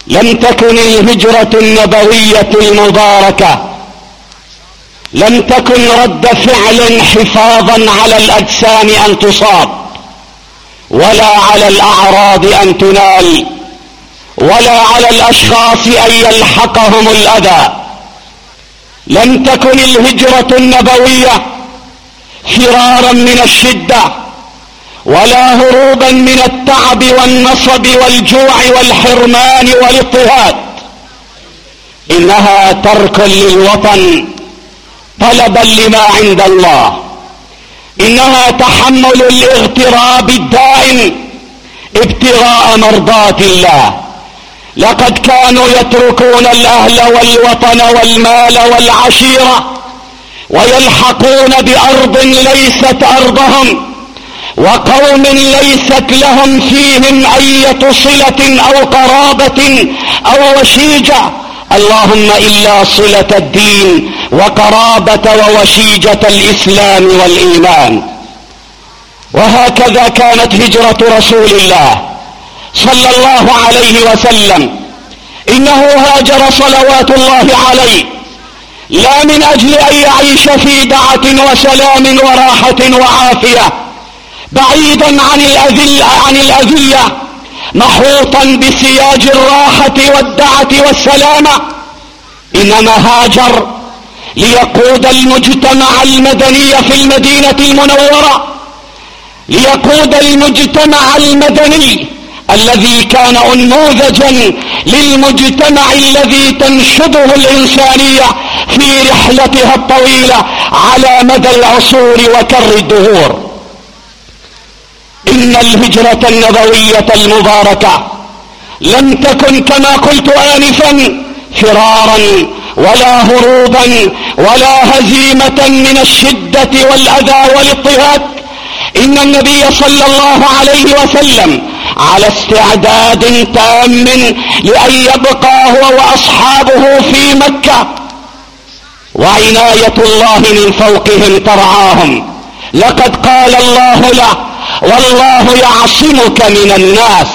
لم تكن الهجرة النبوية المباركة لم تكن رد فعل حفاظا على الأجسام أن تصاب، ولا على الأعراض أن تنال، ولا على الأشخاص أن يلحقهم الأذى. لم تكن الهجرة النبوية فرارا من الشدة، ولا هروبا من التعب والنصب والجوع والحرمان والاضطهاد، إنها ترك للوطن طلبا لما عند الله، إنها تحمل الاغتراب الدائم ابتغاء مرضات الله. لقد كانوا يتركون الأهل والوطن والمال والعشيرة ويلحقون بأرض ليست أرضهم، وقوم ليست لهم فيهم أية صلة أو قرابة أو وشيجة، اللهم إلا صلة الدين وقرابة ووشيجة الإسلام والإيمان. وهكذا كانت هجرة رسول الله صلى الله عليه وسلم. إنه هاجر صلوات الله عليه لا من أجل أن يعيش في دعة وسلام وراحة وعافية بعيدا عن الأذية، محوطا بسياج الراحة والدعة والسلامة، إنما هاجر ليقود المجتمع المدني في المدينة المنورة، ليقود المجتمع المدني الذي كان نموذجا للمجتمع الذي تنشده الإنسانية في رحلتها الطويلة على مدى العصور وكر الدهور. إن الهجرة النبوية المباركة لم تكن كما قلت آنفا فرارا ولا هروبا ولا هزيمة من الشدة والأذى والاضطهاد. إن النبي صلى الله عليه وسلم على استعداد تام لأن يبقى هو وأصحابه في مكة، وعناية الله من فوقهم ترعاهم. لقد قال الله له: والله يعصمك من الناس.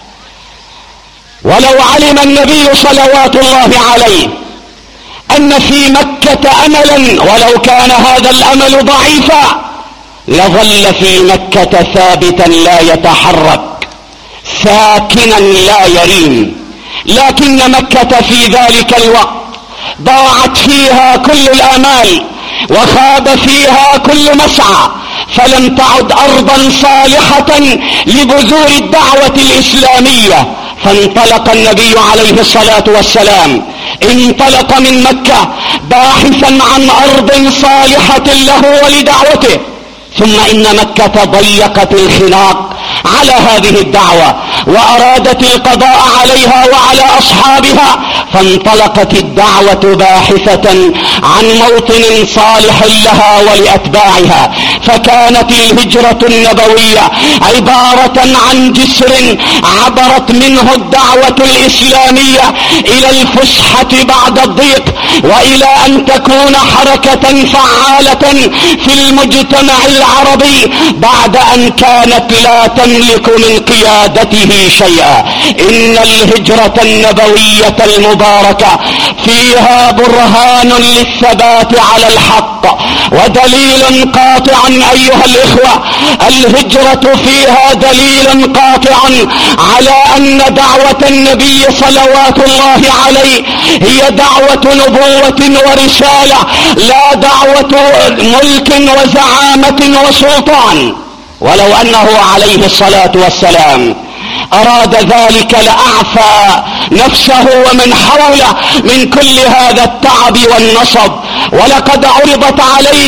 ولو علم النبي صلوات الله عليه أن في مكة أملا ولو كان هذا الأمل ضعيفا لظل في مكة ثابتا لا يتحرك ساكنا لا يريم. لكن مكة في ذلك الوقت ضاعت فيها كل الآمال وخاب فيها كل مسعى، فلم تعد أرضا صالحة لبذور الدعوة الإسلامية. فانطلق النبي عليه الصلاة والسلام، انطلق من مكة باحثا عن أرض صالحة له ولدعوته. ثم إن مكة ضيقت الخناق على هذه الدعوة وأرادت القضاء عليها وعلى أصحابها، فانطلقت الدعوة باحثة عن موطن صالح لها ولأتباعها. فكانت الهجرة النبوية عبارة عن جسر عبرت منه الدعوة الإسلامية إلى الفسحة بعد الضيق، وإلى أن تكون حركة فعالة في المجتمع العربي بعد أن كانت لا تملك من قيادته شيئا. إن الهجرة النبوية المباركة فيها برهان للثبات على الحق ودليل قاطع أيها الإخوة. الهجرة فيها دليل قاطع على أن دعوة النبي صلوات الله عليه هي دعوة نبوة ورسالة، لا دعوة ملك وزعامة وسلطان. ولو أنه عليه الصلاة والسلام أراد ذلك لأعفى نفسه ومن حوله من كل هذا التعب والنصب. ولقد عرض عليه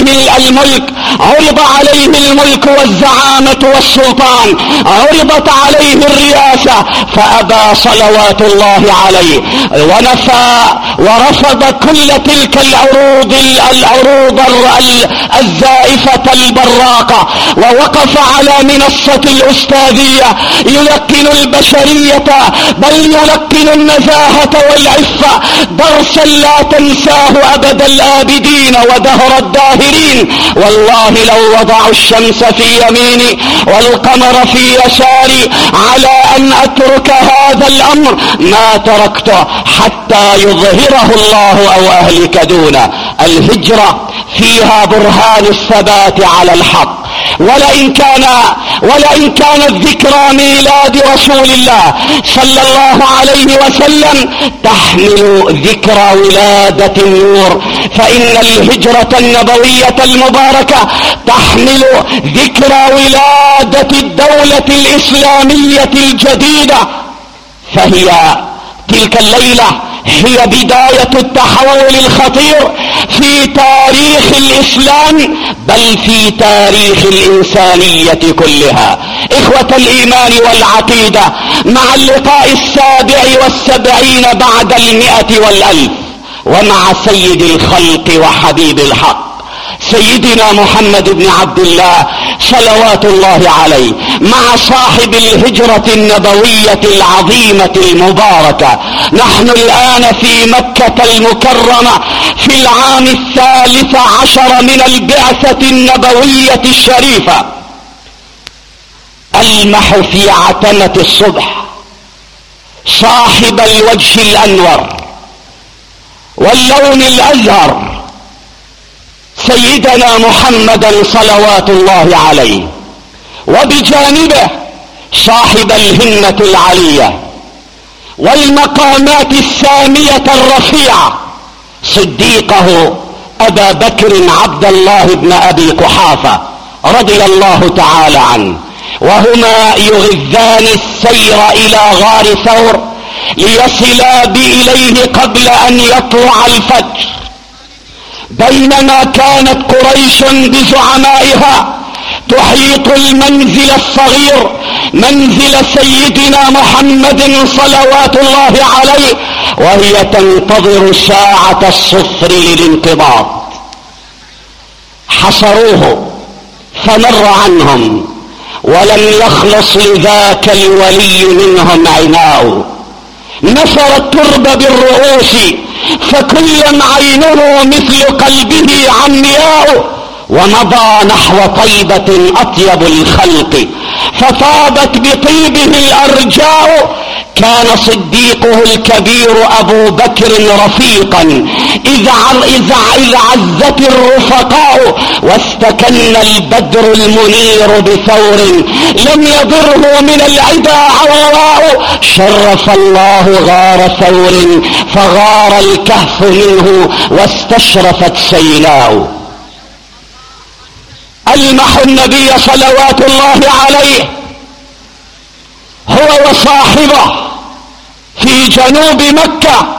الملك والزعامة والسلطان، عرضت عليه الرئاسة فأبى صلوات الله عليه، ونفى ورفض كل تلك العروض الزائفة البراقة، ووقف على منصة الأستاذية يلقن البشرية بل يلقن النزاهة والعفة درسا لا تنساه أبد الآبدين العابدين ودهر الداهرين. والله لو وضعوا الشمس في يميني والقمر في يساري على أن أترك هذا الأمر ما تركته حتى يظهره الله أو أهلك دونه. الهجرة فيها برهان الثبات على الحق. ولئن كانت ذكرى ميلاد رسول الله صلى الله عليه وسلم تحمل ذكرى ولادة النور، فإن الهجرة النبوية المباركة تحمل ذكرى ولادة الدولة الإسلامية الجديدة. فهي تلك الليلة هي بداية التحول الخطير في تاريخ الإسلام، بل في تاريخ الإنسانية كلها. إخوة الإيمان والعقيدة، مع اللقاء 77 بعد 100 والألف، ومع سيد الخلق وحبيب الحق سيدنا محمد بن عبد الله صلوات الله عليه، مع صاحب الهجرة النبوية العظيمة المباركة، نحن الآن في مكة المكرمة في العام 13 من البعثة النبوية الشريفة. ألمح في عتمة الصبح صاحب الوجه الأنور واللون الأزهر سيدنا محمدا صلوات الله عليه، وبجانبه صاحب الهمة العالية والمقامات السامية الرفيعة صديقه أبا بكر عبد الله بن أبي قحافة رضي الله تعالى عنه، وهما يغذان السير إلى غار ثور ليصلا إليه قبل أن يطلع الفجر. بينما كانت قريش بزعمائها تحيط المنزل الصغير منزل سيدنا محمد صلوات الله عليه، وهي تنتظر ساعة الصفر للانقباض. حصروه فمر عنهم ولم يخلص لذاك الولي منهم عناء، نثر الترب بالرؤوس فكل عينه مثل قلبه عمياء، ومضى نحو طيبة أطيب الخلق فطابت بطيبه الأرجاء. كان صديقه الكبير أبو بكر رفيقا إذ عزت الرفقاء، واستكن البدر المنير بثور لم يضره من العدا عواء. شرف الله غار ثور فغار الكهف منه واستشرفت سيلاء. ألمح النبي صلوات الله عليه هو وصاحبه في جنوب مكة،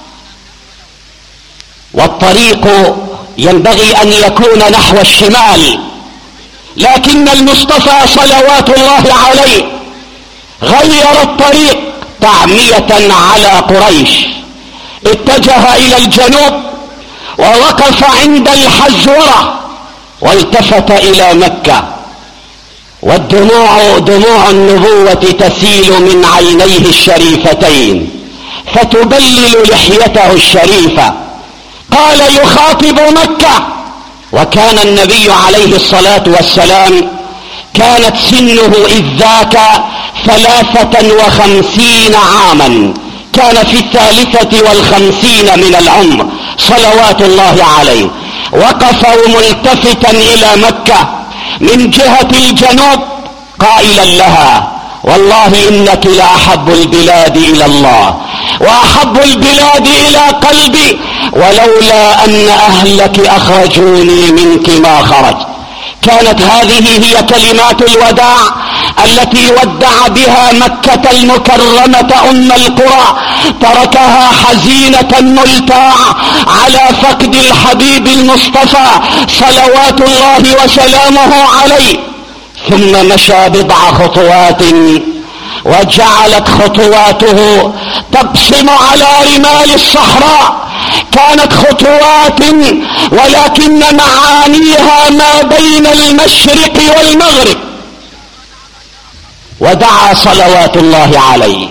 والطريق ينبغي أن يكون نحو الشمال، لكن المصطفى صلوات الله عليه غير الطريق تعمية على قريش، اتجه إلى الجنوب ووقف عند الحزورة والتفت إلى مكة، والدموع دموع النبوة تسيل من عينيه الشريفتين فتبلل لحيته الشريفة. قال يخاطب مكة، وكان النبي عليه الصلاة والسلام كانت سنه إذ ذاك 53 عاما، كان في 53 من العمر صلوات الله عليه. وقف ملتفتا إلى مكة من جهة الجنوب قائلا لها والله إنك لأحب البلاد إلى الله وأحب البلاد إلى قلبي، ولولا أن أهلك أخرجوني منك ما خرجت. كانت هذه هي كلمات الوداع التي ودع بها مكة المكرمة أم القرى، تركها حزينة ملتاعة على فقد الحبيب المصطفى صلوات الله وسلامه عليه. ثم مشى بضع خطوات وجعلت خطواته تبصم على رمال الصحراء. كانت خطوات ولكن معانيها ما بين المشرق والمغرب. ودعا صلوات الله عليه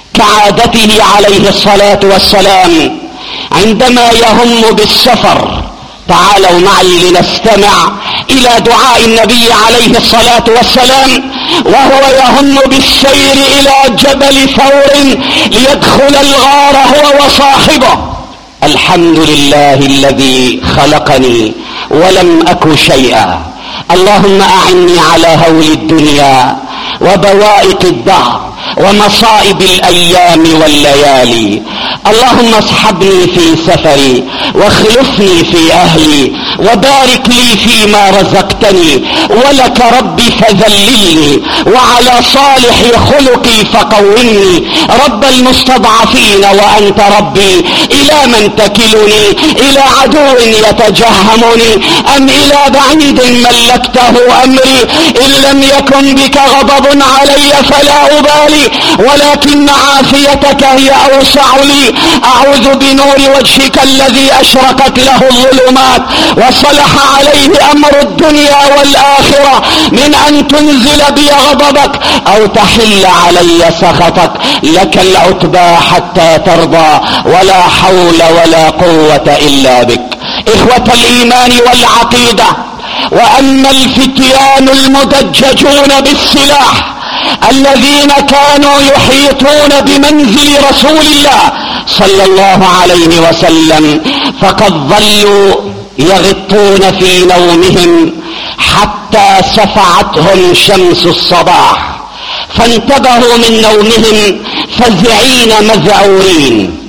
كعادته عليه الصلاة والسلام عندما يهم بالسفر تعالوا معي لنستمع إلى دعاء النبي عليه الصلاة والسلام وهو يهم بالسير إلى جبل ثور ليدخل الغار هو وصاحبه. الحمد لله الذي خلقني ولم أك شيئا، اللهم أعني على هول الدنيا وبوائق الدهر ومصائب الأيام والليالي. اللهم اصحبني في سفري واخلفني في أهلي وبارك لي فيما رزقتني، ولك ربي فذللني وعلى صالح خلقي فقومني. رب المستضعفين وأنت ربي، إلى من تكلني؟ إلى عدو يتجهمني أم إلى بعيد ملكته أمري؟ إن لم يكن بك غضب علي فلا أبالي، ولكن عافيتك هي أوسع لي. أعوذ بنور وجهك الذي أشرقت له الظلمات وصلح عليه أمر الدنيا والآخرة من أن تنزل بي غضبك أو تحل علي سخطك. لك العتبى حتى ترضى، ولا حول ولا قوة إلا بك. إخوة الإيمان والعقيدة، وأما الفتيان المدججون بالسلاح الذين كانوا يحيطون بمنزل رسول الله صلى الله عليه وسلم فقد ظلوا يغطون في نومهم حتى سفعتهم شمس الصباح، فانتبهوا من نومهم فزعين مذعورين،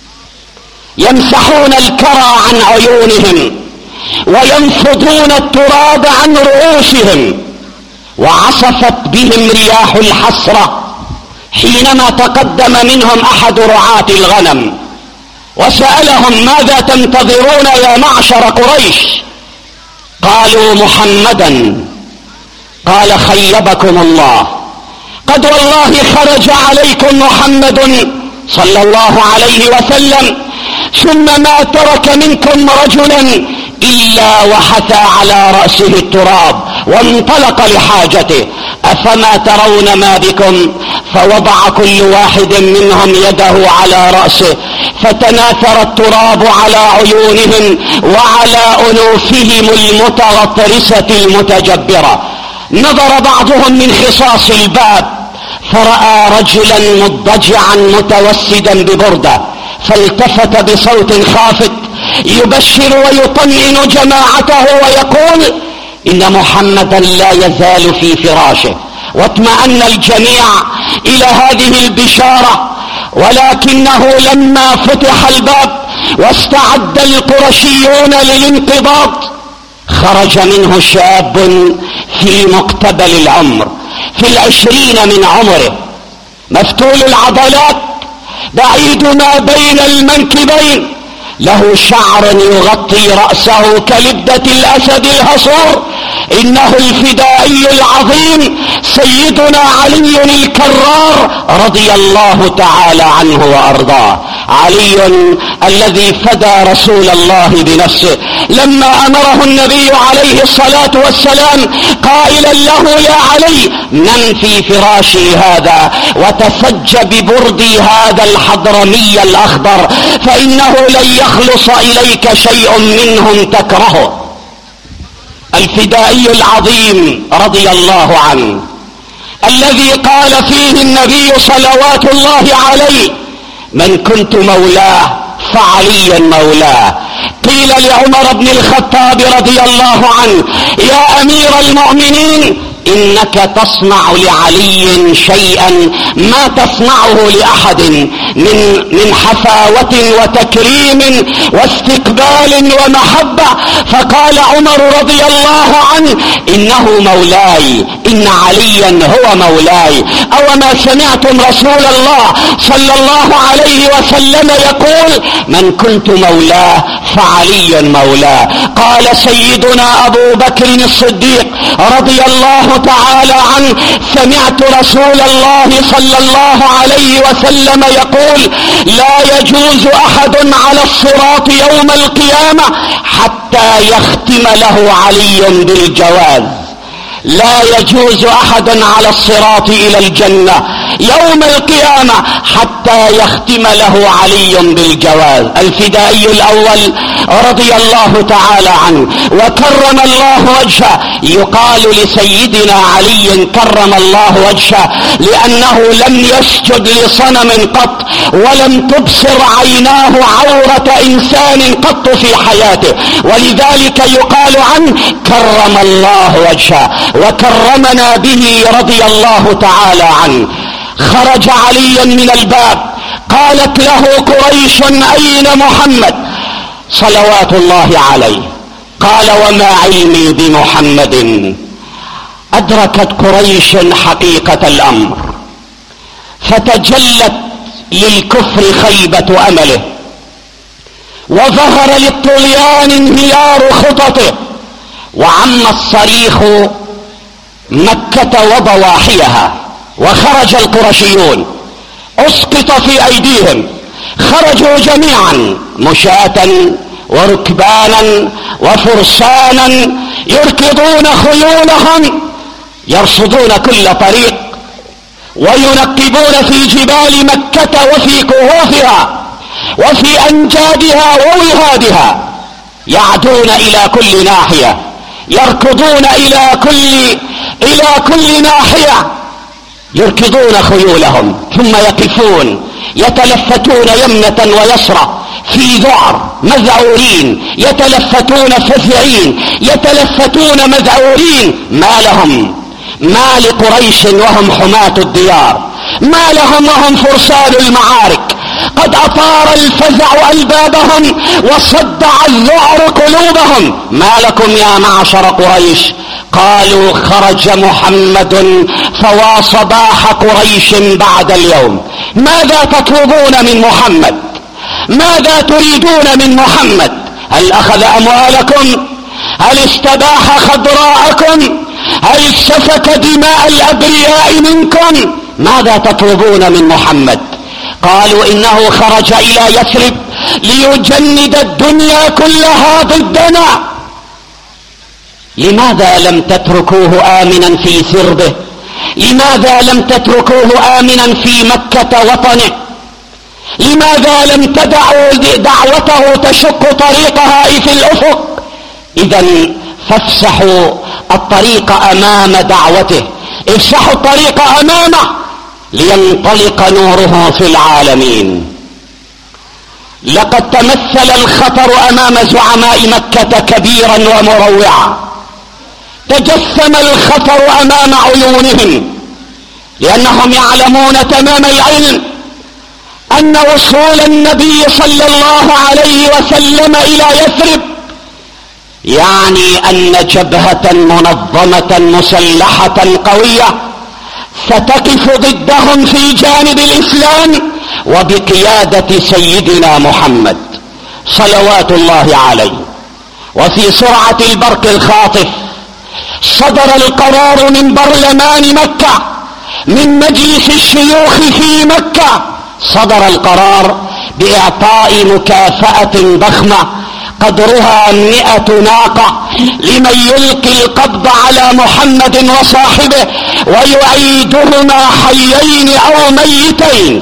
يمسحون الكرى عن عيونهم وينفضون التراب عن رؤوسهم. وعصفت بهم رياح الحسرة حينما تقدم منهم أحد رعاة الغنم وسألهم: ماذا تنتظرون يا معشر قريش؟ قالوا: محمدا. قال: خيبكم الله، قد والله خرج عليكم محمد صلى الله عليه وسلم، ثم ما ترك منكم رجلا إلا وحثى على رأسه التراب وانطلق لحاجته. أفما ترون ما بكم؟ فوضع كل واحد منهم يده على رأسه فتناثر التراب على عيونهم وعلى أنوفهم المتغطرسة المتجبرة. نظر بعضهم من خصاص الباب فرأى رجلا مضجعا متوسدا ببردة، فالتفت بصوت خافت يبشر ويطمئن جماعته ويقول: إن محمدا لا يزال في فراشه. واطمأن الجميع إلى هذه البشارة، ولكنه لما فتح الباب واستعد القرشيون للانقضاض خرج منه شاب في مقتبل العمر، في 20 من عمره، مفتول العضلات، بعيد ما بين المنكبين، له شعر يغطي رأسه كلبدة الأسد الهصور. إنه الفدائي العظيم سيدنا علي الكرار رضي الله تعالى عنه وأرضاه. علي الذي فدى رسول الله بنفسه لما أمره النبي عليه الصلاة والسلام قائلا له: يا علي، نم في فراشي هذا وتسج ببردي هذا الحضرمي الأخضر، فإنه لن يخلص إليك شيء منهم تكرهه. الفدائي العظيم رضي الله عنه الذي قال فيه النبي صلوات الله عليه: من كنت مولاه فعلي مولاه. قيل لعمر بن الخطاب رضي الله عنه: يا أمير المؤمنين، إنك تصنع لعلي شيئا ما تصنعه لأحد من حفاوة وتكريم واستقبال ومحبة. فقال عمر رضي الله عنه: إنه مولاي، إن عليا هو مولاي. أو ما سمعتم رسول الله صلى الله عليه وسلم يقول: من كنت مولاه فعلي مولاه. قال سيدنا أبو بكر الصديق رضي الله تعالى عنه: سمعت رسول الله صلى الله عليه وسلم يقول: لا يجوز أحد على الصراط يوم القيامة حتى يختم له علي بالجواز. لا يجوز أحد على الصراط إلى الجنة يوم القيامة حتى يختم له علي بالجواز. الفدائي الأول رضي الله تعالى عنه وكرم الله وجهه، يقال لسيدنا علي كرم الله وجهه لأنه لم يسجد لصنم قط، ولم تبصر عيناه عورة إنسان قط في حياته، ولذلك يقال عنه كرم الله وجهه وكرمنا به رضي الله تعالى عنه. خرج علي من الباب، قالت له قريش أين محمد صلوات الله عليه؟ قال وما علمي بمحمد. أدركت قريش حقيقة الأمر، فتجلت للكفر خيبة أمله، وظهر للطغيان انهيار خططه، وعم الصريخ مكة وضواحيها، وخرج القرشيون اسقط في ايديهم، خرجوا جميعا مشاة وركبانا وفرسانا يركضون خيولهم، يرصدون كل طريق وينقبون في جبال مكة وفي كهوفها وفي أنجادها ووهادها، يعدون إلى كل ناحية، يركضون إلى كل ناحية، يركضون خيولهم ثم يقفون يتلفتون يمنة ويسرى في ذعر مذعورين، يتلفتون فزعين، يتلفتون مذعورين. ما لهم؟ ما لقريش وهم حماة الديار؟ ما لهم وهم فرسان المعارك؟ قد أطار الفزع ألبابهم وصدع الذعر قلوبهم. ما لكم يا معشر قريش؟ قالوا خرج محمد فوا صباح قريش بعد اليوم. ماذا تطلبون من محمد؟ ماذا تريدون من محمد؟ هل أخذ أموالكم؟ هل استباح خضراءكم؟ هل سفك دماء الأبرياء منكم؟ ماذا تطلبون من محمد؟ قالوا إنه خرج إلى يثرب ليجند الدنيا كلها ضدنا. لماذا لم تتركوه آمنا في سربه؟ لماذا لم تتركوه آمنا في مكة وطنه؟ لماذا لم تدعوا دعوته تشق طريقها في الأفق؟ إذن فافسحوا الطريق أمام دعوته، افسحوا الطريق أمامه لينطلق نوره في العالمين. لقد تمثل الخطر أمام زعماء مكة كبيرا ومروعا، تجسم الخطر أمام عيونهم، لأنهم يعلمون تمام العلم أن وصول النبي صلى الله عليه وسلم إلى يثرب يعني أن جبهة منظمة مسلحة قوية ستقف ضدهم في جانب الإسلام وبقيادة سيدنا محمد صلوات الله عليه. وفي سرعة البرق الخاطف صدر القرار من برلمان مكة، من مجلس الشيوخ في مكة، صدر القرار بإعطاء مكافأة ضخمة قدرها 100 ناقة لمن يلقي القبض على محمد وصاحبه ويعيدهما حيين أو ميتين.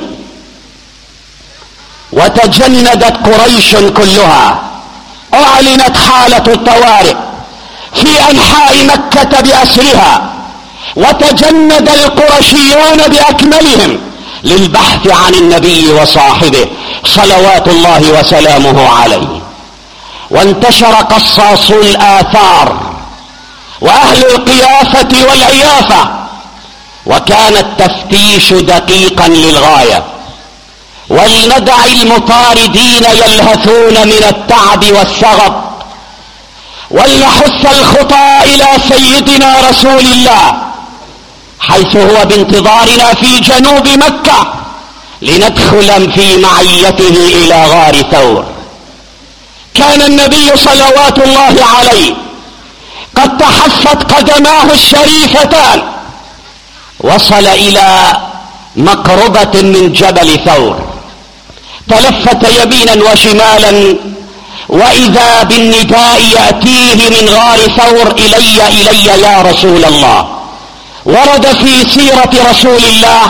وتجندت قريش كلها، أعلنت حالة الطوارئ في أنحاء مكة بأسرها، وتجند القرشيون بأكملهم للبحث عن النبي وصاحبه صلوات الله وسلامه عليه. وانتشر قصاصو الآثار وأهل القيافة والعيافة، وكان التفتيش دقيقا للغاية، ولندع المطاردين يلهثون من التعب والسغب، ولنحث الخطى إلى سيدنا رسول الله حيث هو بانتظارنا في جنوب مكة لندخل في معيته إلى غار ثور. كان النبي صلوات الله عليه قد تحفت قدماه الشريفتان، وصل إلى مقربة من جبل ثور، تلفت يمينا وشمالا، وإذا بالنداء يأتيه من غار ثور إلي يا رسول الله. ورد في سيرة رسول الله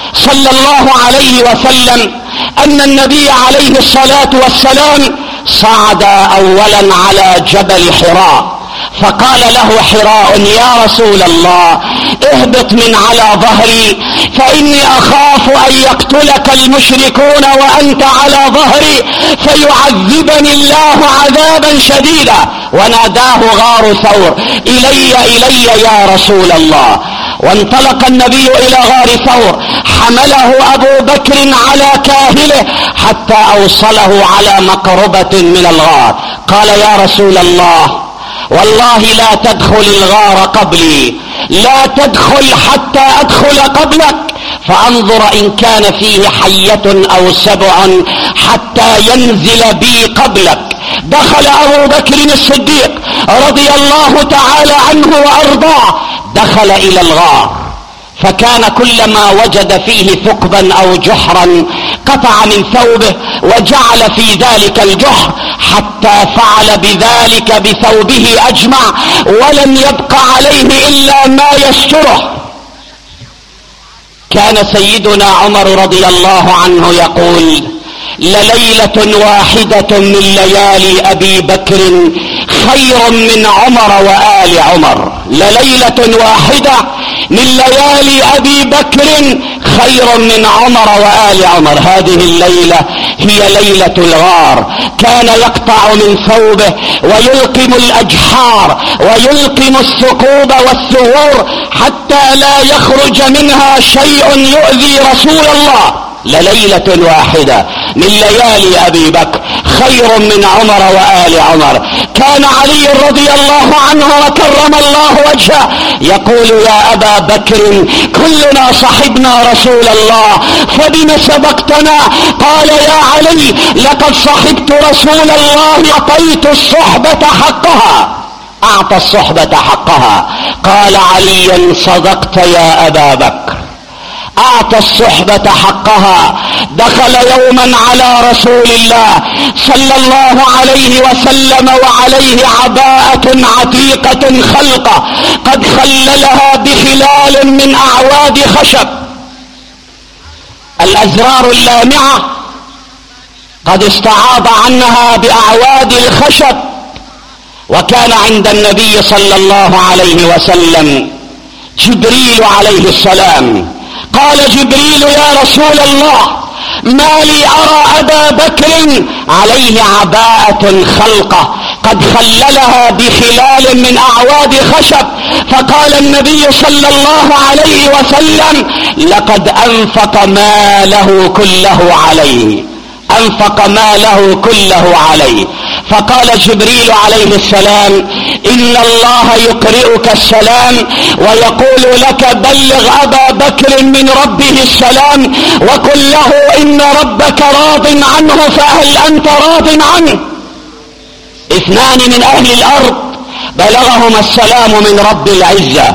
صلى الله عليه وسلم أن النبي عليه الصلاة والسلام صعد أولا على جبل حراء، فقال له حراء: يا رسول الله اهبط من على ظهري فإني أخاف أن يقتلك المشركون وأنت على ظهري فيعذبني الله عذابا شديدا. وناداه غار ثور: إلي يا رسول الله. وانطلق النبي إلى غار ثور، حمله أبو بكر على كاهله حتى أوصله على مقربة من الغار. قال: يا رسول الله والله لا تدخل الغار قبلي، لا تدخل حتى أدخل قبلك فأنظر إن كان فيه حية أو سبع حتى ينزل بي قبلك. دخل أبو بكر الصديق رضي الله تعالى عنه وأرضاه، دخل إلى الغار، فكان كلما وجد فيه ثقبا أو جحرا قطع من ثوبه وجعل في ذلك الجحر، حتى فعل بذلك بثوبه أجمع ولم يبق عليه إلا ما يستره. كان سيدنا عمر رضي الله عنه يقول: لليلة واحدة من ليالي أبي بكر خير من عمر وآل عمر. لليلة واحدة من ليالي أبي بكر خير من عمر وآل عمر. هذه الليلة هي ليلة الغار. كان يقطع من ثوبه ويلقم الأجحار ويلقم الثقوب والثغور حتى لا يخرج منها شيء يؤذي رسول الله. لليلة واحدة من ليالي أبي بكر خير من عمر وآل عمر. كان علي رضي الله عنه وكرم الله وجهه يقول: يا أبا بكر كلنا صحبنا رسول الله فبما سبقتنا؟ قال: يا علي لقد صحبت رسول الله أعطيت الصحبة حقها، أعطى الصحبة حقها. قال علي: صدقت يا أبا بكر، أعطى الصحبة حقها. دخل يوما على رسول الله صلى الله عليه وسلم وعليه عباءة عتيقة خلقة قد خللها بخلال من أعواد خشب، الأزرار اللامعة قد استعاض عنها بأعواد الخشب. وكان عند النبي صلى الله عليه وسلم جبريل عليه السلام. قال جبريل: يا رسول الله ما لي أرى أبا بكر عليه عباءة خلقة قد خللها بخلال من أعواد خشب. فقال النبي صلى الله عليه وسلم: لقد أنفق ماله كله عليه، أنفق ماله كله عليه. فقال جبريل عليه السلام: إن الله يقرئك السلام ويقول لك: بلغ أبا بكر من ربه السلام وقل له إن ربك راض عنه فهل أنت راض عنه؟ اثنان من أهل الأرض بلغهما السلام من رب العزة،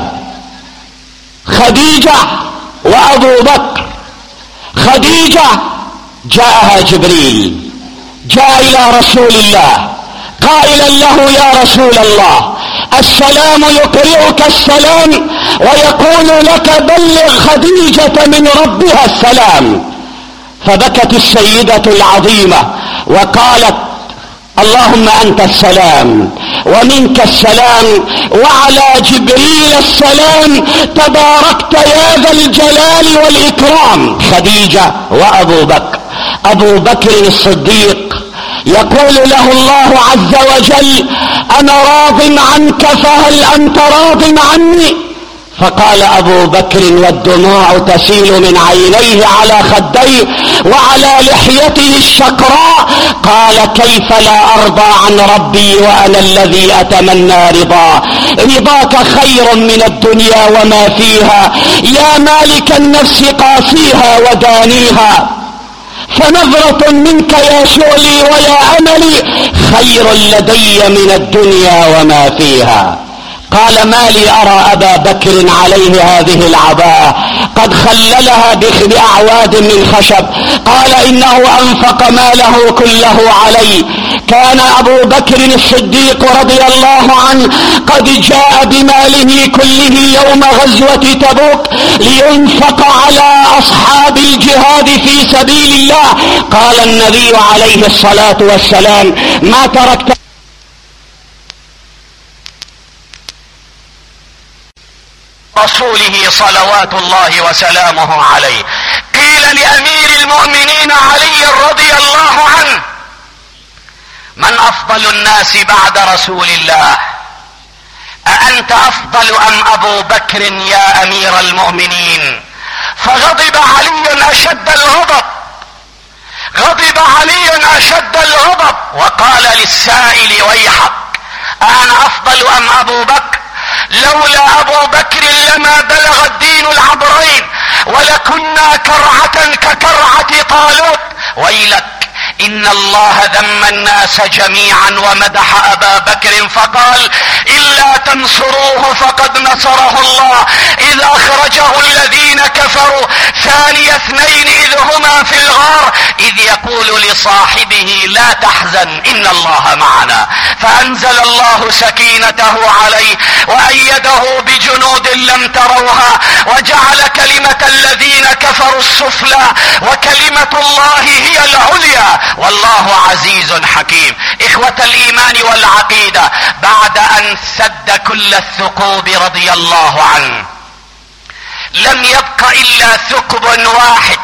خديجة وأبو بكر. خديجة جاءها جبريل، جاء إلى رسول الله قائلا له: يا رسول الله السلام يقرئك السلام ويقول لك بلغ خديجة من ربها السلام. فبكت السيدة العظيمة وقالت: اللهم أنت السلام ومنك السلام وعلى جبريل السلام، تباركت يا ذا الجلال والإكرام. خديجة وأبو بكر. أبو بكر الصديق يقول له الله عز وجل: أنا راض عنك فهل أنت راض عني؟ فقال أبو بكر والدموع تسيل من عينيه على خديه وعلى لحيته الشقراء: قال: كيف لا أرضى عن ربي وأنا الذي أتمنى رضاه؟ رضاك خير من الدنيا وما فيها، يا مالك النفس قاسيها ودانيها، فنظرة منك يا شغلي ويا أملي خير لدي من الدنيا وما فيها. قال: ما لي أرى أبا بكر عليه هذه العباءة قد خللها بأعواد من خشب. قال: إنه أنفق ماله كله علي. كان أبو بكر الصديق رضي الله عنه قد جاء بماله كله يوم غزوة تبوك لينفق على أصحاب الجهاد في سبيل الله. قال النبي عليه الصلاة والسلام: ما تركت رسوله صلوات الله وسلامه عليه. قيل لأمير المؤمنين علي رضي الله عنه: من أفضل الناس بعد رسول الله؟ أأنت أفضل أم أبو بكر يا أمير المؤمنين؟ فغضب علي أشد الغضب، غضب علي أشد الغضب وقال للسائل: ويحك، أنا أفضل أم أبو بكر؟ لولا أبو بكر لما بلغ الدين العبرين ولكنا كرعة ككرعة طالوت. ويلك، إن الله ذم الناس جميعا ومدح أبا بكر فقال: إلا تنصروه فقد نصره الله إذ أخرجه الذين كفروا ثاني اثنين إذ هما في الغار إذ يقول لصاحبه لا تحزن إن الله معنا. فأنزل الله سكينته عليه وأيده بجنود لم تروها وجعل كلمة الذين كفروا السفلى وكلمة الله هي العليا والله عزيز حكيم. إخوة الإيمان والعقيدة، بعد أن سد كل الثقوب رضي الله عنه لم يبق إلا ثقب واحد،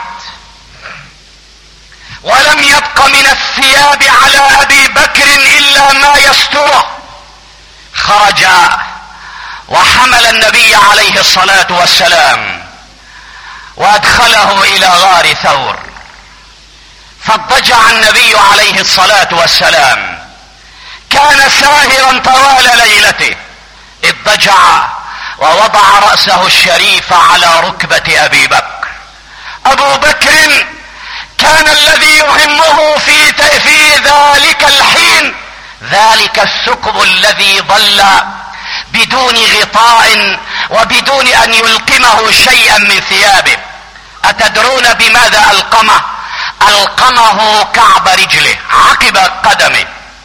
ولم يبق من الثياب على أبي بكر إلا ما يستره. خرج وحمل النبي عليه الصلاة والسلام وأدخله إلى غار ثور، فاضطجع النبي عليه الصلاة والسلام، كان ساهرا طوال ليلته، اضطجع ووضع رأسه الشريف على ركبة أبي بكر. أبو بكر كان الذي يهمه في ذلك الحين ذلك الثقب الذي ظل بدون غطاء وبدون أن يلقمه شيئا من ثيابه. أتدرون بماذا ألقمه؟ ألقمه كعب رجله، عقب قدمه.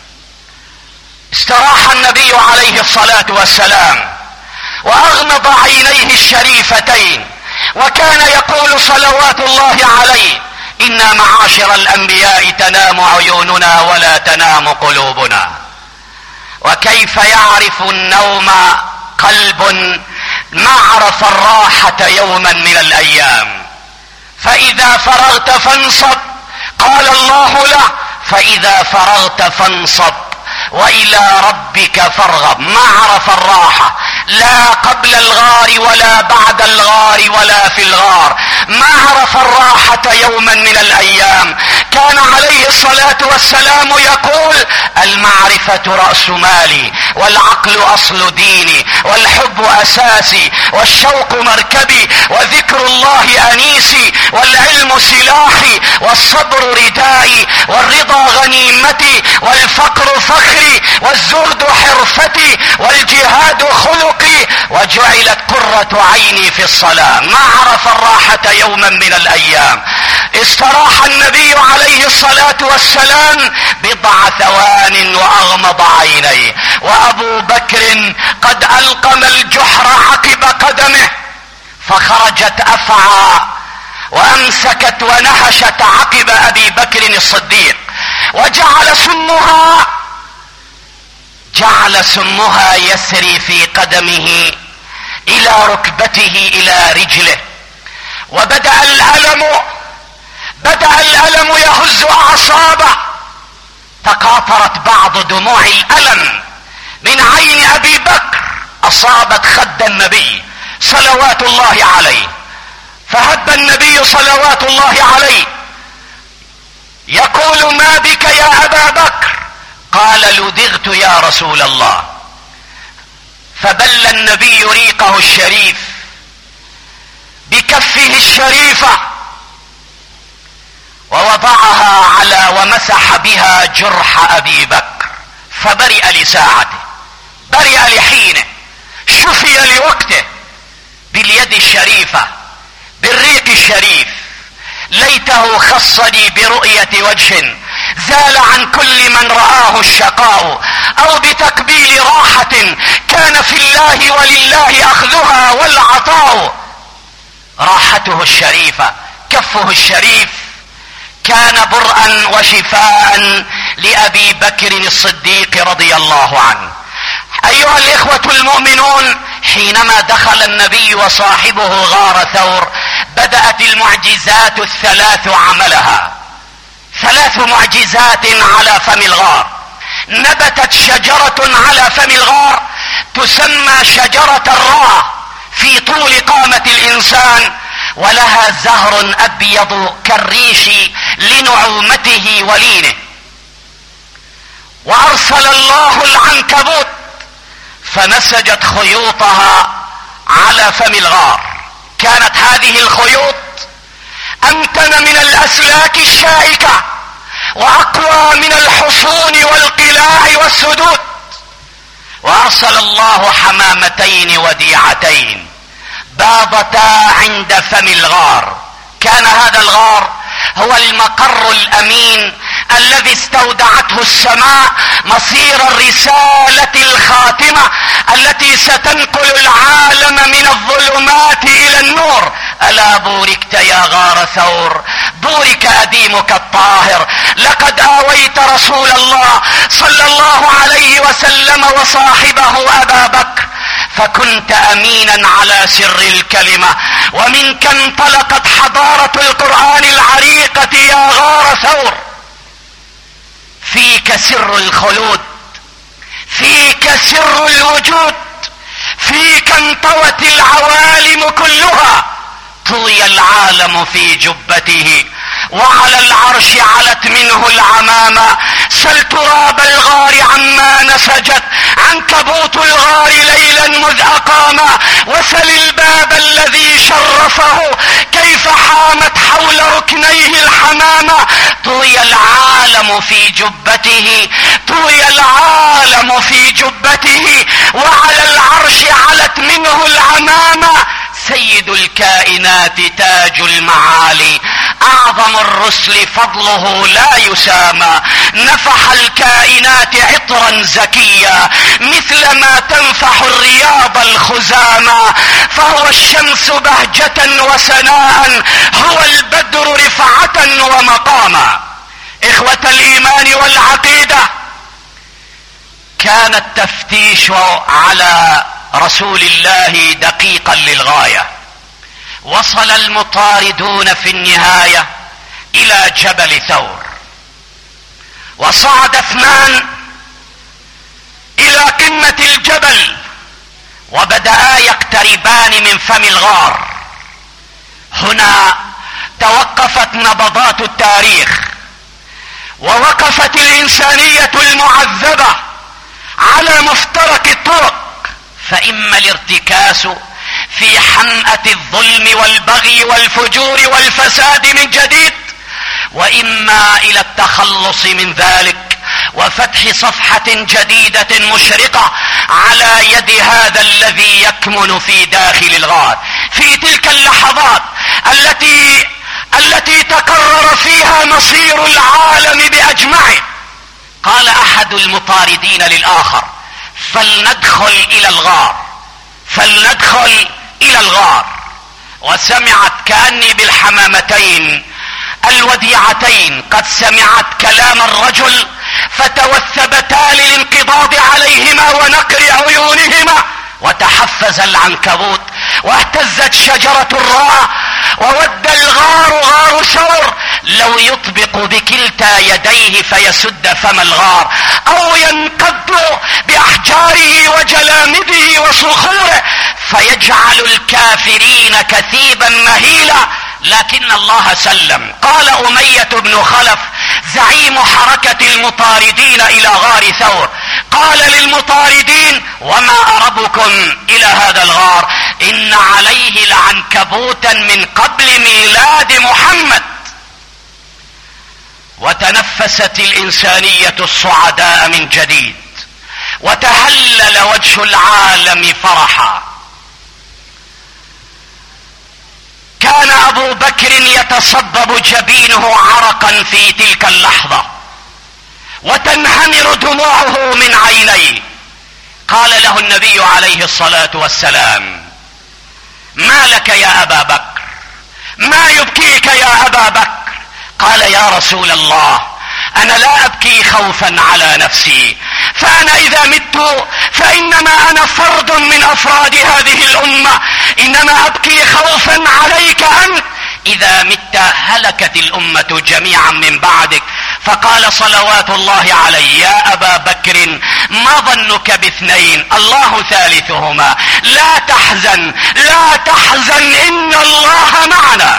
استراح النبي عليه الصلاة والسلام وأغمض عينيه الشريفتين، وكان يقول صلوات الله عليه: إنا معاشر الأنبياء تنام عيوننا ولا تنام قلوبنا. وكيف يعرف النوم قلب ما عرف الراحة يوما من الأيام؟ فإذا فرغت فانصب، قال الله له: فإذا فرغت فانصب وإلى ربك فارغب. ما عرف الراحة لا قبل الغار ولا بعد الغار ولا في الغار، ما عرف الراحة يوما من الأيام. كان عليه الصلاة والسلام يقول: المعرفة رأس مالي، والعقل أصل ديني، والحب أساسي، والشوق مركبي، وذكر الله أنيسي، والعلم سلاحي، والصبر ردائي، والرضا غنيمتي، والفقر فخري، والزهد حرفتي، والجهاد خلقي، وجعلت قرة عيني في الصلاة. ما عرف الراحة يوما من الأيام. استراح النبي عليه الصلاة والسلام بضع ثوان وأغمض عينيه، وأبو بكر قد ألقم الجحر عقب قدمه، فخرجت أفعى وأمسكت ونهشت عقب أبي بكر الصديق، وجعل سمها يسري في قدمه إلى ركبته إلى رجله. وبدأ الألم يهز أعصابه، تقاطرت بعض دموع الألم من عين أبي بكر، أصابت خد النبي صلوات الله عليه، فهب النبي صلوات الله عليه يقول: ما بك يا أبا بكر؟ قال: لدغت يا رسول الله. فبل النبي ريقه الشريف بكفه الشريفة ووضعها على ومسح بها جرح أبي بكر، فبرئ لساعته، برئ لحينه، شفي لوقته باليد الشريفة بالريق الشريف. ليته خصني برؤية وجه زال عن كل من رآه الشقاء، او بتقبيل راحة كان في الله ولله اخذها والعطاء. راحته الشريفة كفه الشريف كان برءا وشفاء لأبي بكر الصديق رضي الله عنه. ايها الاخوة المؤمنون، حينما دخل النبي وصاحبه غار ثور بدأت المعجزات الثلاث عملها. 3 معجزات على فم الغار. نبتت شجرة على فم الغار تسمى شجرة الراء في طول قامة الانسان، ولها زهر ابيض كالريش لنعومته ولينه. وارسل الله العنكبوت فنسجت خيوطها على فم الغار. كانت هذه الخيوط امتن من الاسلاك الشائكة واقوى من الحصون والقلاع والسدود. وارسل الله حمامتين وديعتين باضتا عند فم الغار. كان هذا الغار هو المقر الامين الذي استودعته السماء مصير الرسالة الخاتمة التي ستنقل العالم من الظلمات الى النور. الا بوركت يا غار ثور، بورك اديمك الطاهر، لقد اويت رسول الله صلى الله عليه وسلم وصاحبه ابا بكر، فكنت امينا على سر الكلمة، ومنك انطلقت حضارة القرآن العريقة يا غار ثور. فيك سر الخلود، فيك سر الوجود، فيك انطوت العوالم كلها. طوي العالم في جبته، وعلى العرش علت منه العمامة. سل تراب الغار عما نسجت عنكبوت الغار ليلا مذ أقاما، وسل الباب الذي شرفه كيف حامت حول ركنيه الحمامة. طوي العالم في جبته، طوي العالم في جبته، وعلى العرش علت منه العمامة. سيد الكائنات تاج المعالي، اعظم الرسل فضله لا يسامى. نفح الكائنات عطرا زكيا مثل ما تنفح الرياض الخزامى. فهو الشمس بهجة وسناء، هو البدر رفعة ومقاما. اخوة الايمان والعقيدة، كان التفتيش على رسول الله دقيقا للغاية. وصل المطاردون في النهاية الى جبل ثور، وصعد 2 الى قمة الجبل، وبدأا يقتربان من فم الغار. هنا توقفت نبضات التاريخ، ووقفت الانسانية المعذبة على مفترق الطرق، فإما الارتكاس في حمأة الظلم والبغي والفجور والفساد من جديد، وإما إلى التخلص من ذلك وفتح صفحة جديدة مشرقة على يد هذا الذي يكمن في داخل الغار. في تلك اللحظات التي تقرر فيها مصير العالم بأجمعه، قال أحد المطاردين للآخر: فلندخل إلى الغار، فلندخل إلى الغار. وسمعت كأني بالحمامتين الوديعتين قد سمعت كلام الرجل، فتوثبتا للانقضاض عليهما ونقر عيونهما. وتحفز العنكبوت، واهتزت شجرة الراء، وود الغار غار ثور لو يطبق بكلتا يديه فيسد فم الغار، او ينقض باحجاره وجلامده وصخوره فيجعل الكافرين كثيبا مهيلا. لكن الله سلم. قال أمية بن خلف زعيم حركة المطاردين إلى غار ثور، قال للمطاردين: وما أربكم إلى هذا الغار؟ إن عليه لعنكبوتا من قبل ميلاد محمد. وتنفست الإنسانية الصعداء من جديد، وتهلل وجه العالم فرحا. كان ابو بكر يتصبب جبينه عرقا في تلك اللحظة وتنهمر دموعه من عينيه. قال له النبي عليه الصلاة والسلام: ما لك يا ابا بكر؟ ما يبكيك يا ابا بكر؟ قال: يا رسول الله، انا لا ابكي خوفا على نفسي، فانا اذا مت فانما انا فرد من افراد هذه الامة، انما ابكي خوفا عليك انت، اذا مت هلكت الامة جميعا من بعدك. فقال صلوات الله عليه: يا ابا بكر، ما ظنك باثنين؟ الله ثالثهما، لا تحزن لا تحزن، ان الله معنا.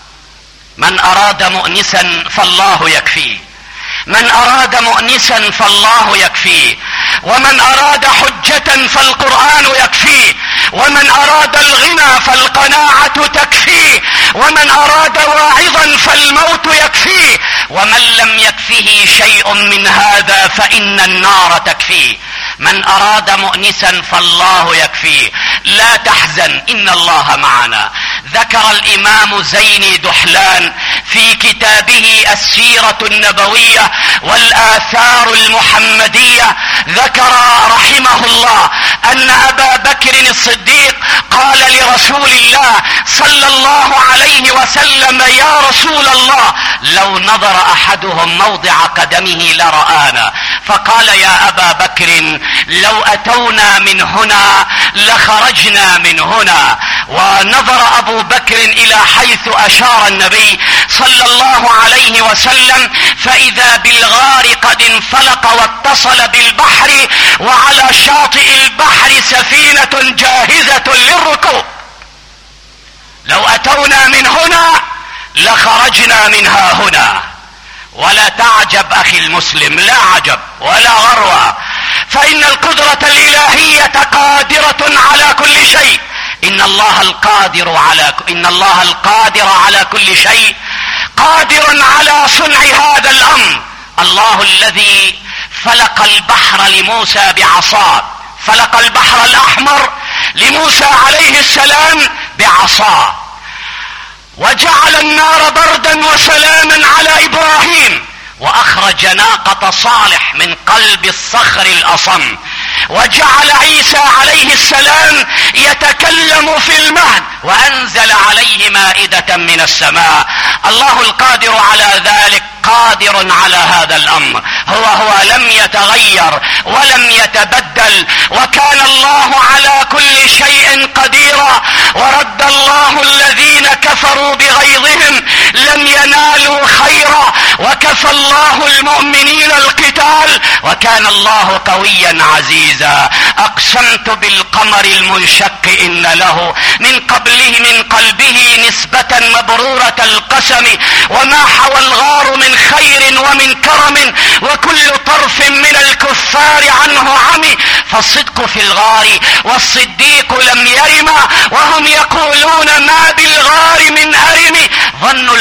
من اراد مؤنسا فالله يكفيه، من اراد مؤنسا فالله يكفيه، ومن اراد حجة فالقرآن يكفيه، ومن اراد الغنى فالقناعة تكفيه، ومن اراد واعظا فالموت يكفيه، ومن لم يكفه شيء من هذا فان النار تكفيه. من اراد مؤنسا فالله يكفيه، لا تحزن ان الله معنا. ذكر الامام زيني دحلان في كتابه السيرة النبوية والآثار المحمدية، ذكر رحمه الله ان ابا بكر الصديق قال لرسول الله صلى الله عليه وسلم: يا رسول الله، لو نظر احدهم موضع قدمه لرآنا. فقال: يا ابا بكر، لو اتونا من هنا لخرجنا من هنا. ونظر ابو بكر الى حيث اشار النبي صلى الله عليه وسلم، فاذا بالغار قد انفلق واتصل بالبحر، وعلى شاطئ البحر سفينة جاهزة للركوب. لو اتونا من هنا لخرجنا منها هنا. ولا تعجب اخي المسلم، لا عجب ولا غروة، فان القدرة الالهية قادرة على كل شيء. ان الله القادر على كل شيء قادر على صنع هذا الامر. الله الذي فلق البحر لموسى بعصاه، فلق البحر الاحمر لموسى عليه السلام بعصاه، وجعل النار بردا وسلاما على ابراهيم، واخرج ناقة صالح من قلب الصخر الاصم، وجعل عيسى عليه السلام يتكلم في المهد، وانزل عليه مائدة من السماء. الله القادر على ذلك قادر على هذا الامر، هو لم يتغير ولم يتبدل، وكان الله على كل شيء قديرا. ورد الله الذين كفروا بغيظهم لم ينالوا خيرا، وكفى الله المؤمنين القتال، وكان الله قويا عزيزا. اقسمت بالقمر المنشق ان له من قلبه نسبة مبرورة القسم، وما حوى الغار من خير ومن كرم، وكل طرف من الكفار عنه عمي. فالصدق في الغار والصديق لم يرم، وهم يقولون ما بالغار من أرم. ظن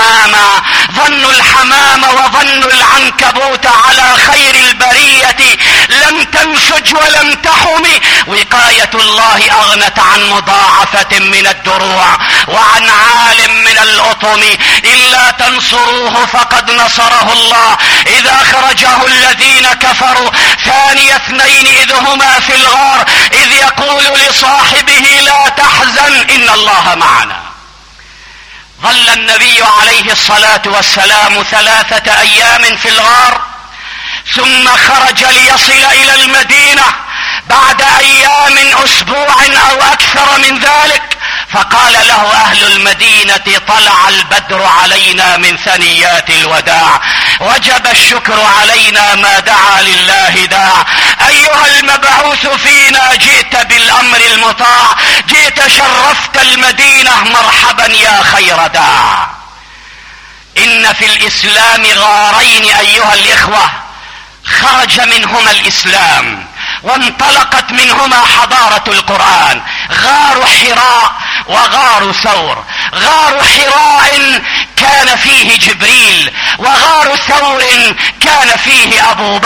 الحمام وظن العنكبوت على خير البرية لم تنسج ولم تحم. وقاية الله أغنت عن مضاعفة من الدروع وعن عال من الأطم. إلا تنصروه فقد نصره الله إذ أخرجه الذين كفروا ثاني اثنين إذ هما في الغار إذ يقول لصاحبه لا تحزن إن الله معنا. ظل النبي عليه الصلاة والسلام 3 أيام في الغار، ثم خرج ليصل إلى المدينة بعد أيام أسبوع أو أكثر من ذلك. فقال له أهل المدينة طلع البدر علينا من ثنيات الوداع، وجب الشكر علينا ما دعا لله داع. أيها المبعوث فينا جئت بالأمر المطاع، جئت شرفت المدينة مرحبا يا خير داع. إن في الإسلام غارين أيها الإخوة خرج منهما الإسلام وانطلقت منهما حضارة القرآن، غار حراء وغار ثور. غار حراء كان فيه جبريل، وغار ثور كان فيه أبو بكر.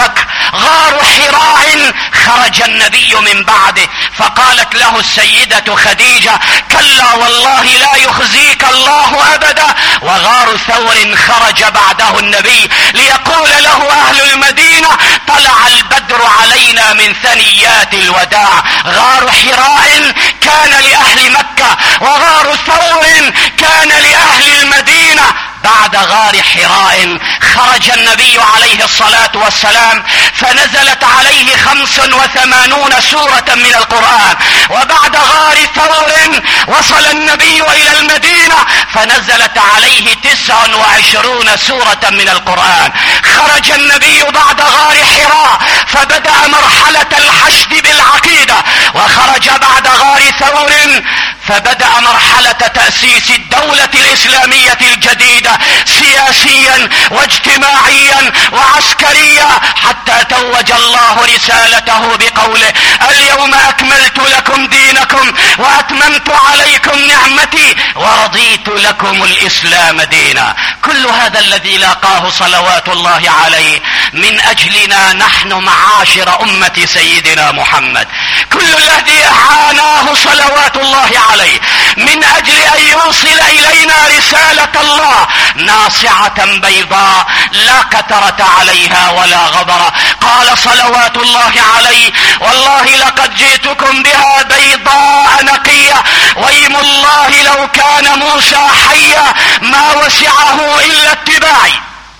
غار حراء خرج النبي من بعده، فقالت له السيدة خديجة: كلا والله لا يخزيك الله أبدا. وغار ثور خرج بعده النبي ليقول له أهل المدينة: طلع البدر علينا من ثنيات الوداع. غار حراء كان لأهل مكة، وغار ثور كان لأهل المدينة. بعد غار حراء خرج النبي عليه الصلاة والسلام فنزلت عليه 85 سورة من القرآن. وبعد غار ثور وصل النبي إلى المدينة فنزلت عليه 29 سورة من القرآن. خرج النبي بعد غار حراء فبدأ مرحلة الحشد بالعقيدة، وخرج بعد غار ثور فبدأ مرحلة تأسيس الدولة الإسلامية الجديدة سياسيا واجتماعيا وعسكريا، حتى توج الله رسالته بقوله: اليوم أكملت لكم دينكم وأتممت عليكم نعمتي ورضيت لكم الإسلام دينا. كل هذا الذي لاقاه صلوات الله عليه من أجلنا نحن معاشر أمة سيدنا محمد. كل الذي أعاناه صلوات الله عليه من أجل أن يوصل إلينا رسالة الله ناصعة بيضاء لا قطرة عليها ولا غبرة. قال صلوات الله عليه: والله لقد جئتكم بها بيضاء نقية، وإيم الله لو كان موسى حيا ما وسعه إلا اتباعي.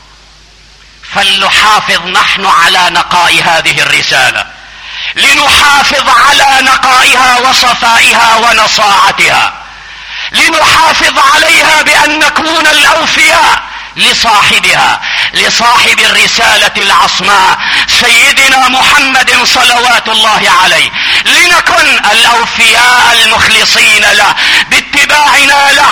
فلنحافظ نحن على نقاء هذه الرسالة، لنحافظ على نقائها وصفائها ونصاعتها، لنحافظ عليها بأن نكون الأوفياء لصاحبها، لصاحب الرسالة العصماء سيدنا محمد صلوات الله عليه، لنكن الأوفياء المخلصين له باتباعنا له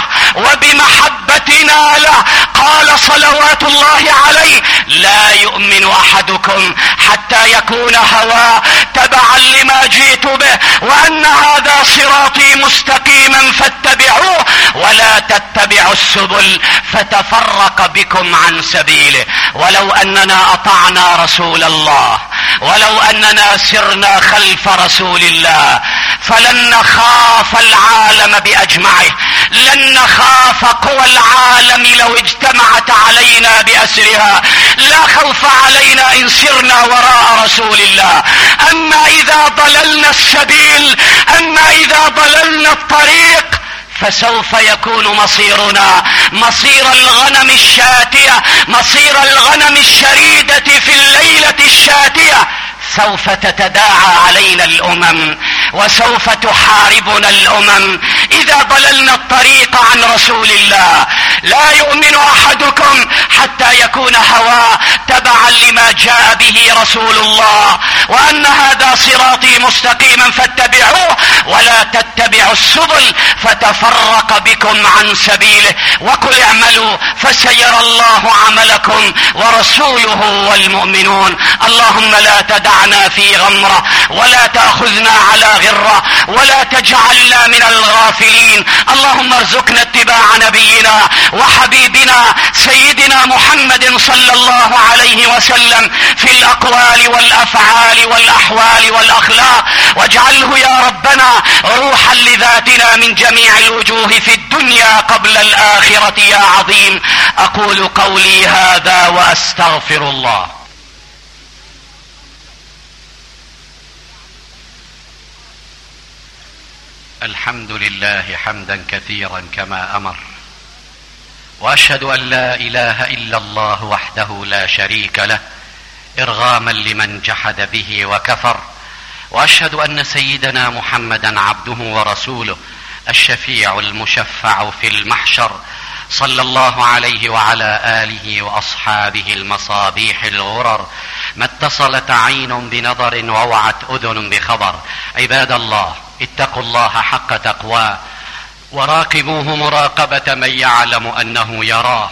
وبمحبتنا له. قال صلوات الله عليه: لا يؤمن أحدكم حتى يكون هواه تبعا لما جئت به، وأن هذا صراطي مستقيما فاتبعوه ولا تتبعوا السبل فتفرق بكم عن سبيله. ولو أننا أطعنا رسول الله، ولو أننا سرنا خلف رسول الله، فلن نخاف العالم بأجمعه، لن نخاف قوى العالم لو اجتمعت علينا بأسرها، لا خوف علينا إن سرنا وراء رسول الله. أما إذا ضللنا السبيل، أما إذا ضللنا الطريق، فسوف يكون مصيرنا مصير الغنم الشاتية، مصير الغنم الشريدة في الليلة الشاتية. سوف تتداعى علينا الأمم وسوف تحاربنا الأمم إذا ضللنا الطريق عن رسول الله. لا يؤمن أحدكم حتى يكون هواه تبعا لما جاء به رسول الله، وأن هذا صراطي مستقيما فاتبعوه ولا تتبعوا السبل فتفرق بكم عن سبيله. وقل اعملوا فسيرى الله عملكم ورسوله والمؤمنون. اللهم لا تدعنا في غمرة ولا تأخذنا على غرة ولا تجعلنا من الغافلين. اللهم ارزقنا اتباع نبينا وحبيبنا سيدنا محمد صلى الله عليه وسلم في الأقوال والأفعال والأحوال والأخلاق، واجعله يا ربنا روحا لذاتنا من جميع الوجوه في الدنيا قبل الآخرة يا عظيم. أقول قولي هذا وأستغفر الله. الحمد لله حمدا كثيرا كما أمر، وأشهد أن لا إله إلا الله وحده لا شريك له إرغاما لمن جحد به وكفر، وأشهد أن سيدنا محمدا عبده ورسوله الشفيع المشفع في المحشر، صلى الله عليه وعلى آله وأصحابه المصابيح الغرر، ما اتصلت عين بنظر ووعت أذن بخبر. عباد الله، اتقوا الله حق تقواه وراقبوه مراقبة من يعلم أنه يراه،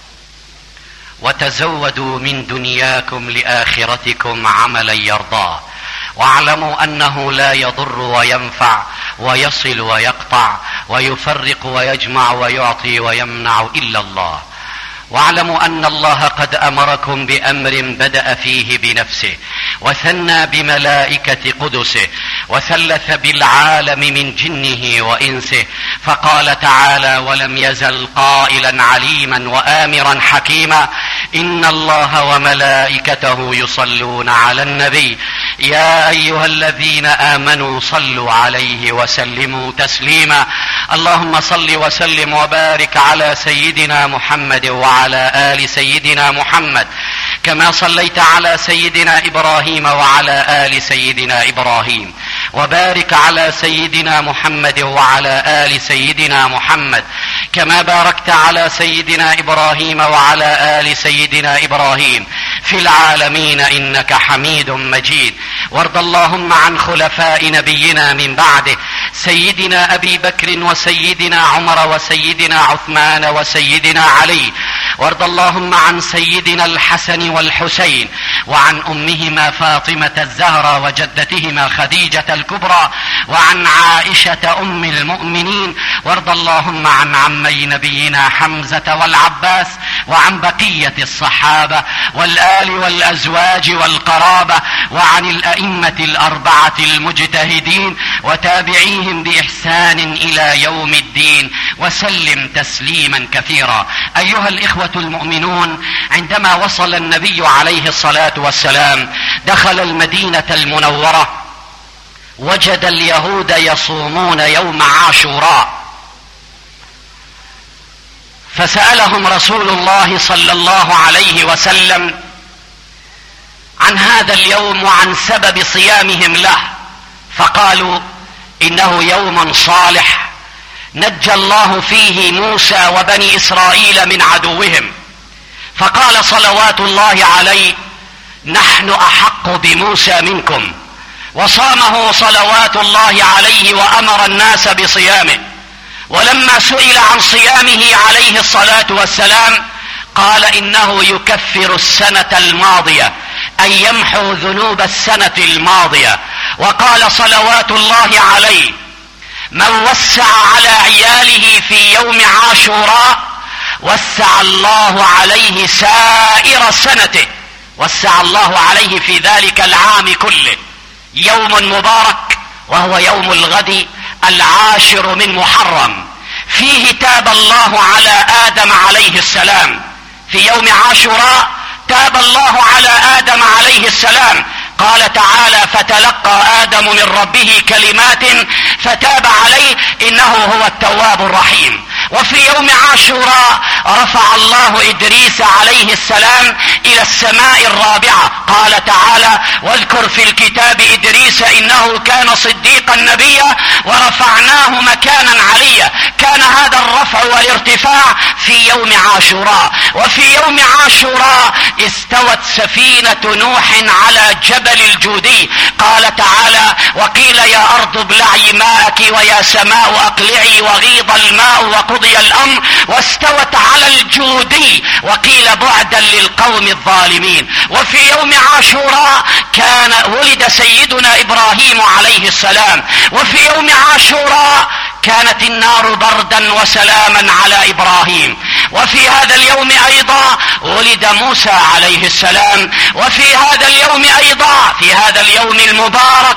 وتزودوا من دنياكم لآخرتكم عملا يرضاه، واعلموا أنه لا يضر وينفع ويصل ويقطع ويفرق ويجمع ويعطي ويمنع إلا الله. واعلموا أن الله قد أمركم بأمر بدأ فيه بنفسه وثنى بملائكة قدسه وثلث بالعالم من جنه وإنسه، فقال تعالى: ولم يزل قائلا عليما وآمرا حكيما: إن الله وملائكته يصلون على النبي يا أيها الذين آمنوا صلوا عليه وسلموا تسليما. اللهم صل وسلم وبارك على سيدنا محمد وعلى آل سيدنا محمد كما صليت على سيدنا إبراهيم وعلى آل سيدنا إبراهيم، وبارك على سيدنا محمد وعلى آل سيدنا محمد كما باركت على سيدنا إبراهيم وعلى آل سيدنا إبراهيم في العالمين إنك حميد مجيد. وارض اللهم عن خلفاء نبينا من بعده سيدنا أبي بكر وسيدنا عمر وسيدنا عثمان وسيدنا علي، وارض اللهم عن سيدنا الحسن والحسين وعن أمهما فاطمة الزهرة وجدتهما خديجة الكبرى وعن عائشة أم المؤمنين، وارض اللهم عن عمي نبينا حمزة والعباس وعن بقية الصحابة والآل والأزواج والقرابة وعن الأئمة الأربعة المجتهدين وتابعيهم بإحسان إلى يوم الدين وسلم تسليما كثيرا. أيها الإخوة المؤمنون، عندما وصل النبي عليه الصلاة والسلام دخل المدينة المنورة وجد اليهود يصومون يوم عاشوراء، فسألهم رسول الله صلى الله عليه وسلم عن هذا اليوم وعن سبب صيامهم له، فقالوا: إنه يوم صالح نجى الله فيه موسى وبني إسرائيل من عدوهم. فقال صلوات الله عليه: نحن أحق بموسى منكم، وصامه صلوات الله عليه وأمر الناس بصيامه. ولما سئل عن صيامه عليه الصلاة والسلام قال: إنه يكفر السنة الماضية، أي يمحو ذنوب السنة الماضية. وقال صلوات الله عليه: من وسع على عياله في يوم عاشوراء وسع الله عليه سائر سنته، وسع الله عليه في ذلك العام كله. يوم مبارك وهو يوم الغد 10 من محرم، فيه تاب الله على آدم عليه السلام. في يوم عاشوراء تاب الله على آدم عليه السلام. قال تعالى: فتلقى آدم من ربه كلمات فتاب عليه إنه هو التواب الرحيم. وفي يوم عاشوراء رفع الله إدريس عليه السلام إلى السماء الرابعة. قال تعالى: واذكر في الكتاب إدريس إنه كان صديقا نبيا ورفعناه مكانا عليا. كان هذا الرفع والارتفاع في يوم عاشوراء. وفي يوم عاشوراء استوت سفينة نوح على جبل الجودي. قال تعالى: وقيل يا أرض ابلعي ماءك ويا سماء أقلعي وغيض الماء وقضي الأمر واستوت على الجودي وقيل بعدا للقوم الظالمين. وفي يوم عاشوراء ولد سيدنا إبراهيم عليه السلام. وفي يوم عاشوراء كانت النار بردا وسلاما على إبراهيم. وفي هذا اليوم أيضا ولد موسى عليه السلام. وفي هذا اليوم أيضا، في هذا اليوم المبارك،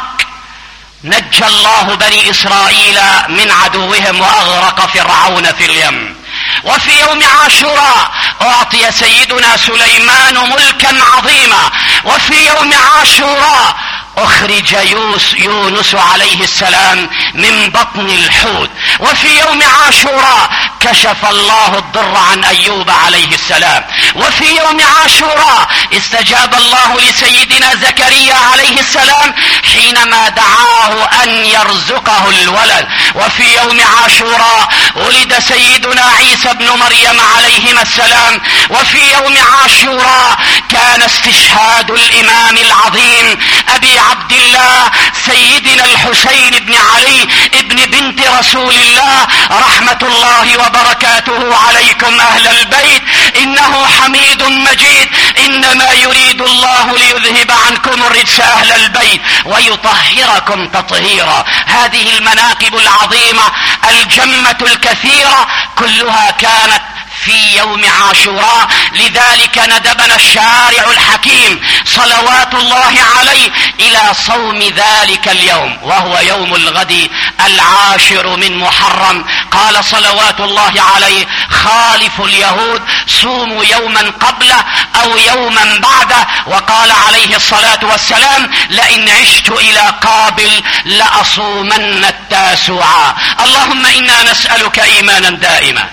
نجى الله بني إسرائيل من عدوهم وأغرق فرعون في اليم. وفي يوم عاشوراء أعطي سيدنا سليمان ملكا عظيما. وفي يوم عاشوراء أخرج يونس عليه السلام من بطن الحوت. وفي يوم عاشوراء كشف الله الضر عن أيوب عليه السلام. وفي يوم عاشوراء استجاب الله لسيدنا زكريا عليه السلام حينما دعاه أن يرزقه الولد. وفي يوم عاشوراء ولد سيدنا عيسى بن مريم عليهما السلام. وفي يوم عاشوراء كان استشهاد الإمام العظيم أبي عبد الله سيدنا الحسين بن علي ابن بنت رسول الله رحمة الله وبركاته عليكم أهل البيت إنه حميد مجيد. إنما يريد الله ليذهب عنكم الرجس أهل البيت ويطهركم تطهيرا. هذه المناقب العظيمة الجمة الكثيرة كلها كانت في يوم عاشوراء. لذلك ندبنا الشارع الحكيم صلوات الله عليه إلى صوم ذلك اليوم، وهو يوم الغد 10 من محرم. قال صلوات الله عليه: خالفوا اليهود، صوموا يوما قبله أو يوما بعده. وقال عليه الصلاة والسلام: لئن عشت إلى قابل لأصومن التاسوعا. اللهم إنا نسألك إيمانا دائما،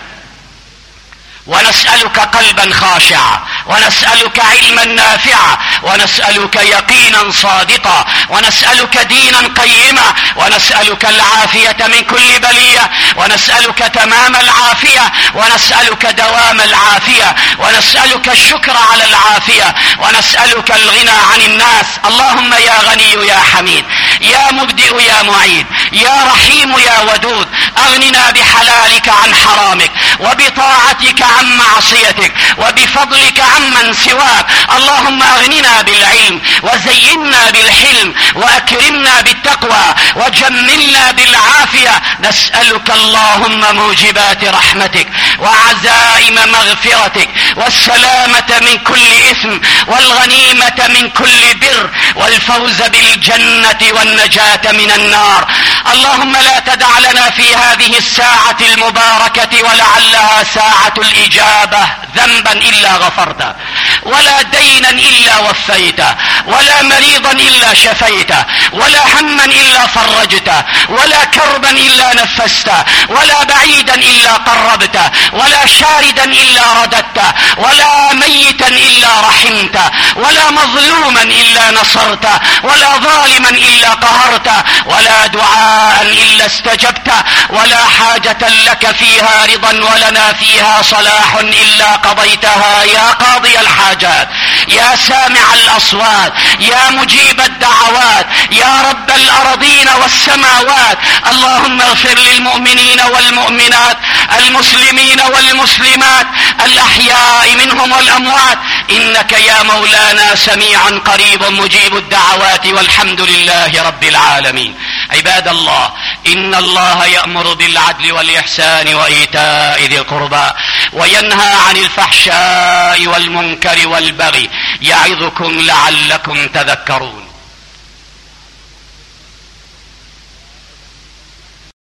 ونسألك قلبا خاشعا، ونسألك علما نافعا، ونسألك يقينا صادقا، ونسألك دينا قيما، ونسألك العافية من كل بلية، ونسألك تمام العافية، ونسألك دوام العافية، ونسألك الشكر على العافية، ونسألك الغنى عن الناس. اللهم يا غني يا حميد، يا مبدئ يا معيد، يا رحيم يا ودود، أغننا بحلالك عن حرامك، وبطاعتك عن معصيتك، وبفضلك عمن سواك. اللهم أغننا بالعلم، وزينا بالحلم، وأكرمنا بالتقوى، وجملنا بالعافية. نسألك اللهم موجبات رحمتك، وعزائم مغفرتك، والسلامة من كل إثم، والغنيمة من كل بر، والفوز بالجنة والنجاة من النار. اللهم لا تدع لنا في هذه الساعة المباركة ولعلها ساعة الإجابة ذنبا إلا غفرته، ولا دينا إلا وفيته، ولا مريضا إلا شفيته، ولا هما إلا فرجته، ولا كربا إلا نفسته، ولا بعيدا إلا قربته، ولا شاردا إلا رددته، ولا ميتا إلا رحمته، ولا مظلوما إلا نصرته، ولا ظالما إلا قهرته، ولا دعاء إلا استجبته، ولا حاجة لك فيها رضا ولنا فيها صلاح إلا قضيتها يا قاضي الحاجات، يا سامع الأصوات، يا مجيب الدعوات، يا رب الأرضين والسماوات. اللهم اغفر للمؤمنين والمؤمنات، المسلمين والمسلمات، الأحياء منهم والأموات، إنك يا مولانا سميع قريب مجيب الدعوات، والحمد لله رب العالمين. عباد الله، إن الله يأمر بالعدل والإحسان وإيتاء ذي القربى، وينهى عن الفحشاء والمنكر والبغي، يعظكم لعلكم تذكرون.